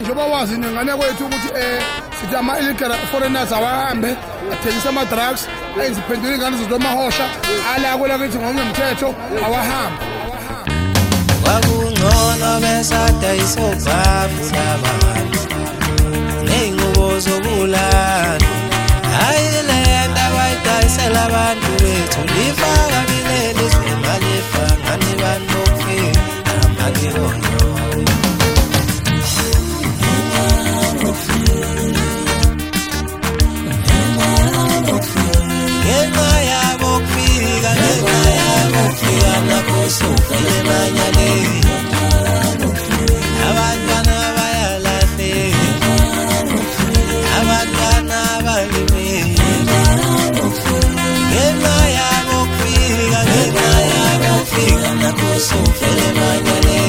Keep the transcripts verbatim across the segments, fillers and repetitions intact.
njengoba wazi nengane kwethu ukuthi eh sithi ama illegal foreigners awahambe athengisa ama drugs ayiziphendula ingane zomahosha ala kwela kithi ngomthetho awahambe wakungcono besada isovavu labantu nengubo zokulala ayilenda bayidayisela abantu bethu lifaka bileli semali efangane banokufika amagilonyo ngenaya bokufika ngenaya bokufika nakho sofile manyale abantwana bayalahleka abantwana balimele ngenaya bokufika ngenaya bokufika nakho sofile manyale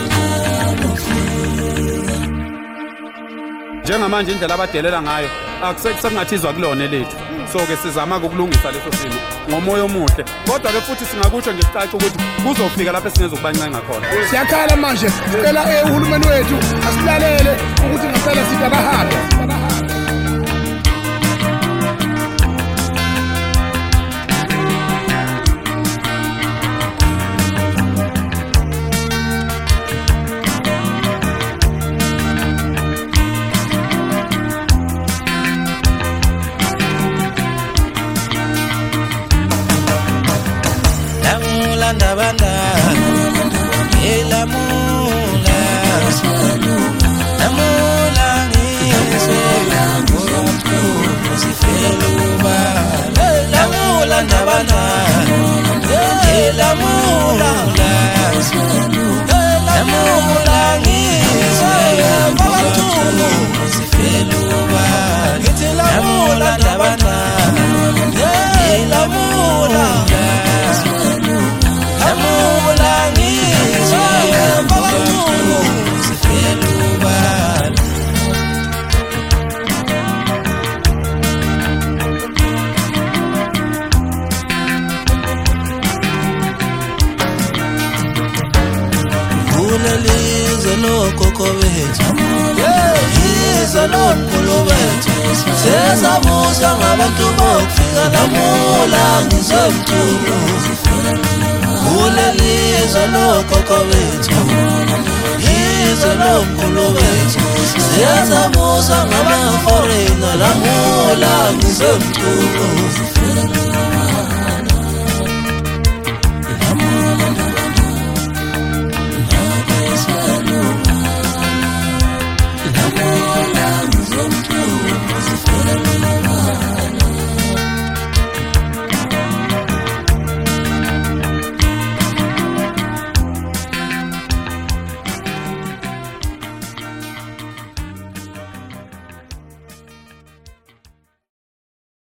njengamanje indlela abadelela ngayo akusekungathizwa kulona lethu so ke sizama ukulungisa leso simo ngomoya omuhle kodwa ke futhi singakusho nje sicaca ukuthi kuzofika lapho sinezokubancenga khona siyakhala manje sicela ehulumeni wethu asilalele ukuthi ngempela sithi abahambe Banda ela mula namula ngisela ngoku sifeluba ela mula ndabana ela mula namula ngisela ngoku sifeluba namula ndabana ela mula sezabuza ngabantu bokufika namula ngizomthulo kulelizwe lokhokho bethu izwe lomkhulu wethu sezabuza ngama-foreigner namula ngizomthulo